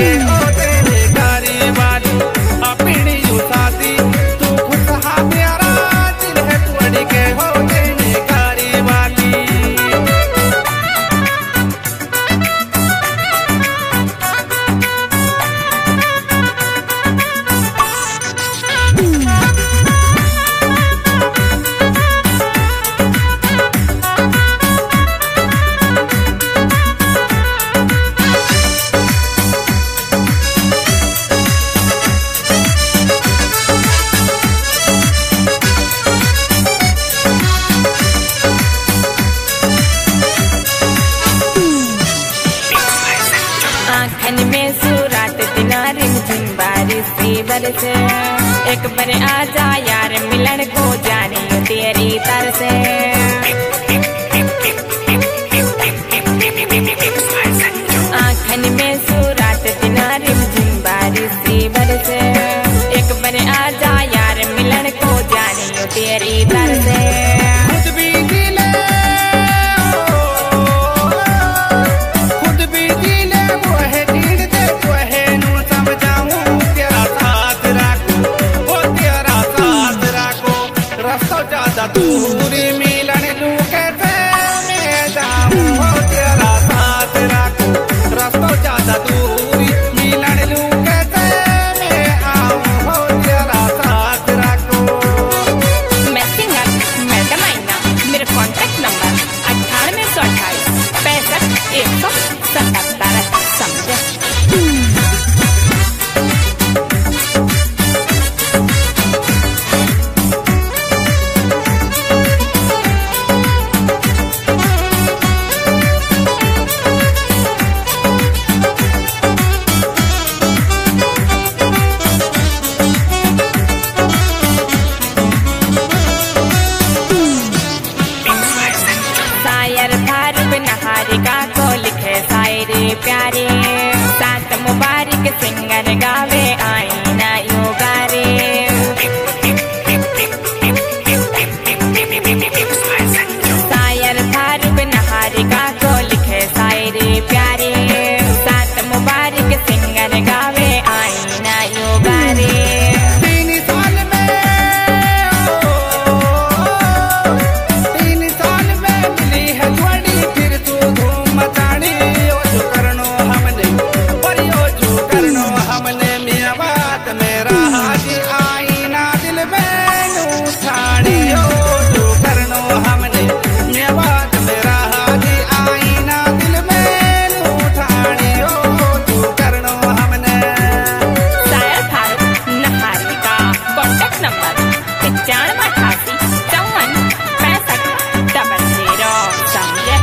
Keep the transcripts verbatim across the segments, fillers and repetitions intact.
के ओ तेरे कारी वाली अपनी उसाती तू खुद हा प्यारा दिल है तोड़ के हो तेरे कारी वाली। आँखन में सूरत दिना रिमझिम बारिश सी बरसे एक बार आजा यार मिलन को जानी तेरी तरसे। आँखन में सूरत दिना रिमझिम बारिश सी बरसे एक बार आजा यार मिलन को जानी तेरी तरसे। खुद भी दिले खुद भी दिले वो है दीन दे वो है नू समझाऊं तेरा साथ रखो वो तेरा साथ रखो रास्ता ज्यादा दूरी मिलन लू कैसे मैं जाऊं वो तेरा साथ रखो रास्ता ज्यादा दूरी मिलन लू कैसे मैं आऊं वो तेरा साथ रखो। मैं सिंगर मैडम आईना मेरा कॉन्टैक्ट नंबर अट्ठानवे सौ अट्ठाईस पैंसठ एक सौ सतहत्तर समझे। शायर फारूक नहारिका को लिखे शायरी प्यारे सात मुबारक सिंगर गावे आईना योगारे। शायर फारूक नहारिका को लिखे शायरी प्यारे सात मुबारक सिंगर गावे आईना योगारे। तीन साल में तीन साल में मिली है जोड़ी फिर तू धूम मचानी ओ जो करनो हमने पर ओ जो करनो हमने मियां बात मेरा हाजी आईना दिल में नू छाड़ी ओ जो करनो हमने मियां बात मेरा हाजी आईना दिल में नू छाड़ी ओ जो करनो हमने। शायर फारूक नहारिका कॉन्टैक्ट नंबर पचानवे अठासी चौवन पैंसठ डबल जीरो समझे।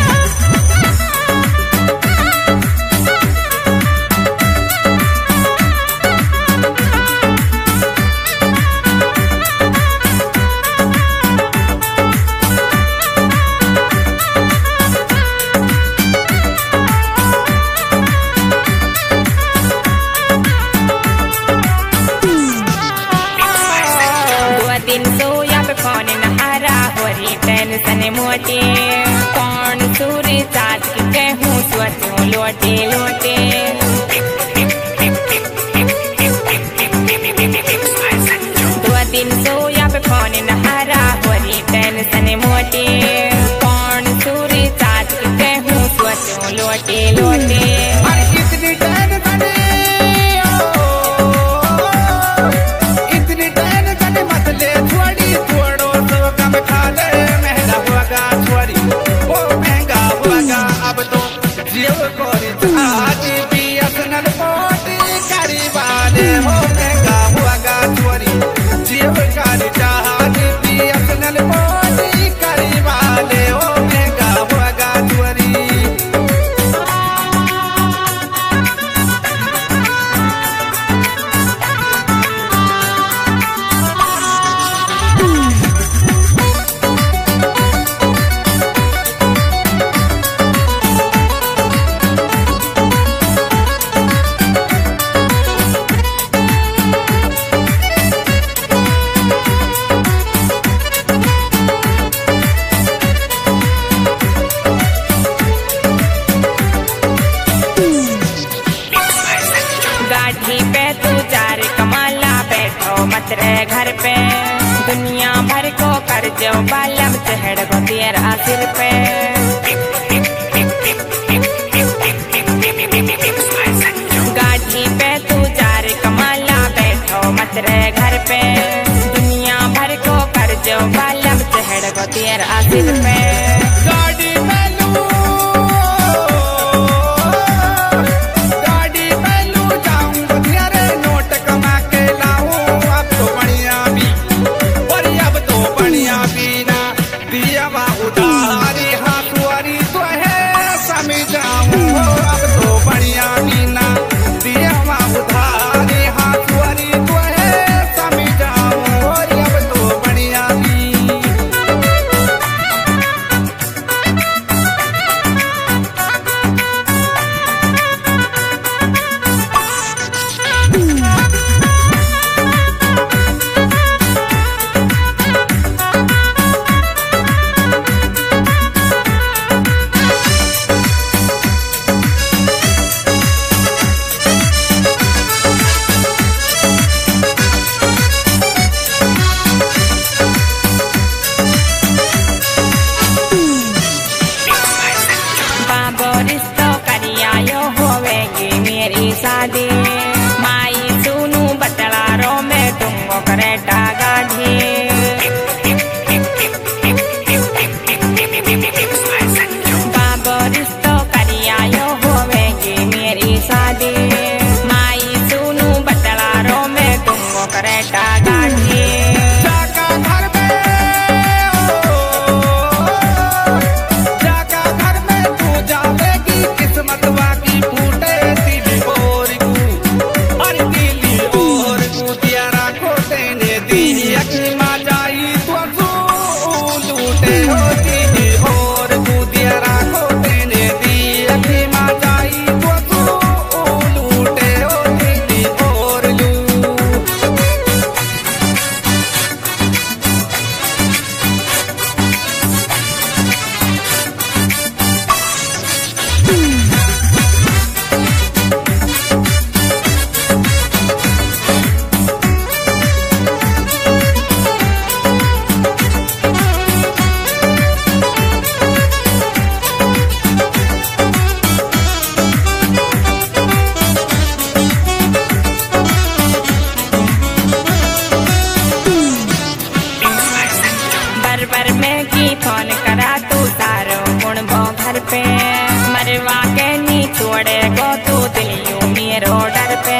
दो दिन सोया पे कौन नहारा हो रही टेंशन मोटे कौन सूरी साज की कहूँ सोचूं लोटे लोटे। दो दिन सोया पे कौन नहारा हो रही टेंशन मोटे कौन सूरी साज की कहूँ सोचूं लोटे लोटे। अरे इतनी टेंशन इतनी टेंशन मत ले छोड़ी छोड़ो तो कम खा ले महंगा होगा छोड़ी वो महंगा होगा अब तो जीव कोरी आज भी असनल पोटी करी वाले हो महंगा होगा छोड़ी जीव कारी जहाज भी असनल पोटी करी वाले हो महंगा होगा छोड़ी। मत रहे घर पे, दुनिया भर को कर जो बालम चढ़ को तेरा सिर पे। गाड़ी पे तू जार कमाला बैठो मत रहे घर पे, दुनिया भर को कर जो बालम चढ़ को तेरा सिर पे। गाड़ी में लू गाड़ी में लू जाऊंगा तेरे नोट कमा के लाऊं, अब तो बढ़िया भी और अब तो बढ़िया भी ना दिया बा उधारी हाथुआरी तो है समझाऊं, अब तो बढ़िया भी ना दिया बा उधारी हाथुआरी तो है समझाऊं, और अब तो बढ़िया भी। शादी माई सुनू बतला रो में तुमको करे गाढ़ी, बाबो रिश्तो करियायो होवेगी मेरी शादी, माई सुनू बतला रो में तुमको करे गाढ़ी। जाका घर में जाका घर में तू जावेगी किस्मत वाकी फूटे बर में की फोन करा तू तारो गुण बो घर पे, मरवा के नी छोड़े गो तू दिलियो मेरो डर पे।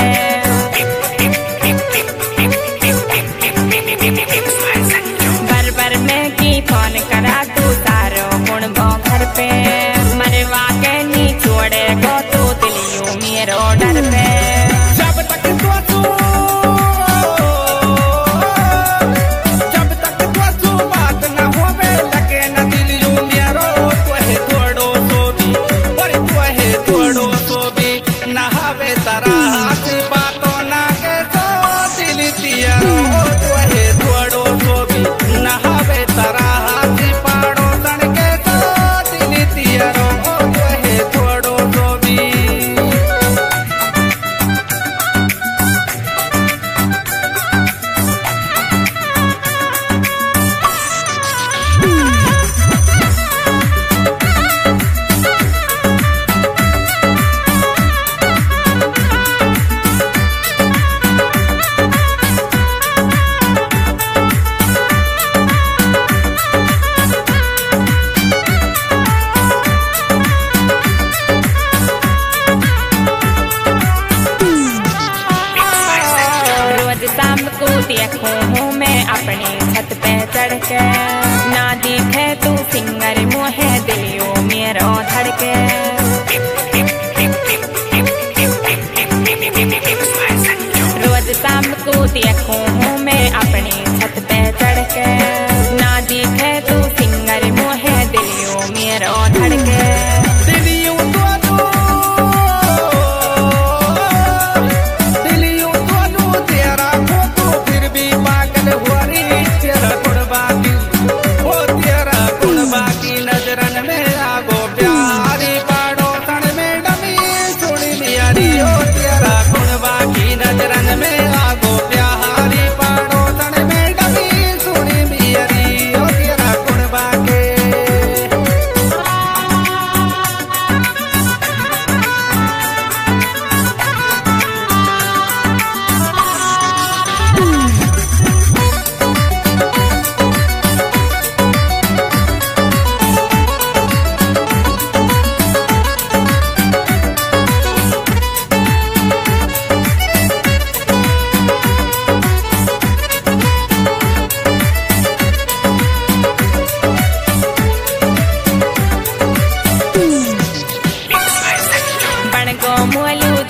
बर बर में की फोन करा तू तारो गुण बो घर पे, मरवा के नी छोड़े गो तू दिलियो मेरो डर पे। जब तक तू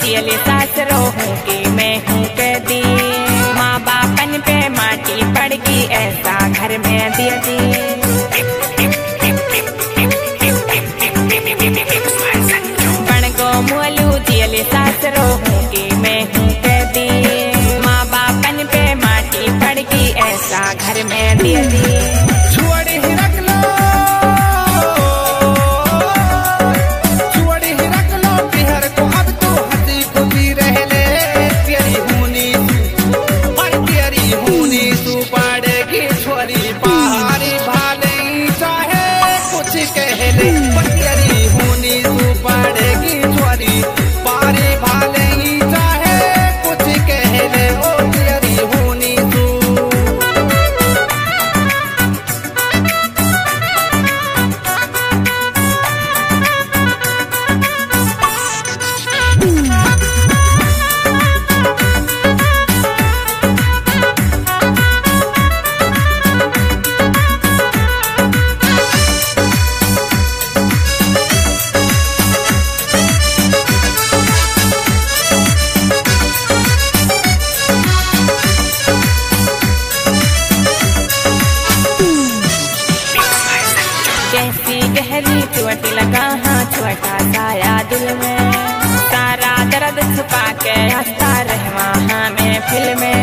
जियले सासरो हूँ कि मैं हूँ कैदी। माँ बापन पे माटी पड़गी ऐसा घर में दिया दी। बणगो मोलू जियले सासरो हूँ कि मैं हूँ कैदी। माँ बापन पे माटी पड़गी ऐसा घर में दिया दी। छोड़ ही रख लो, छोड़ ही रख लो बिहार को, अब तो हंसी खुशी रह ले। तेरी होनी और तेरी होनी तू पड़ेगी छोरी पहाड़ी भाले चाहे कुछ कह ले। तेरी होनी तू पड़ेगी छोरी पहाड़ी भाले चाहे कुछ कह ले। ओ तेरी होनी तू कैसी गहरी चोट लगा हाँ छोटा साया दिल में। सारा दर्द छुपा के हंसता रहवा हाँ मैं फिल्म में।